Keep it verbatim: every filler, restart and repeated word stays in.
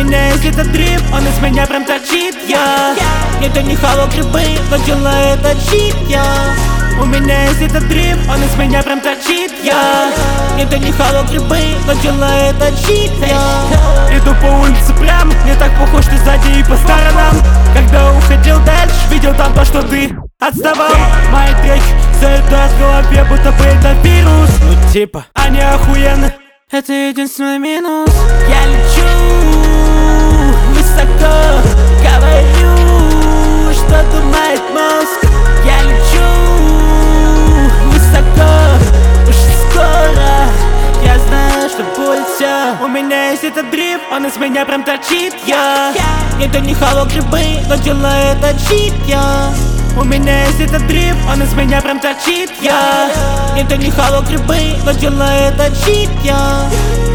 меня есть этот дрип, он из меня прям торчит, я Это не хавал грибы, но делает это чит, я У меня есть этот дрип, он из меня прям торчит, я Это не хавал грибы, но делает это чит, я Иду по улице прям, не так похож ты сзади и по сторонам. Когда уходил дальше, видел там то, что ты отставал. Мои треки заедают в голове, будто бы это вирус. Ну типа, они охуенны, это единственный минус. Я лечу высоко, говорю, что думает мозг. Я лечу высоко, уже скоро. Я знаю, что будет все. У меня есть этот дрип, он из меня прям торчит, я Это не хавал грибы, но делает это чит, я У меня есть этот дрип, он из меня прям торчит, я Это не хавал грибы, но делает это чит, я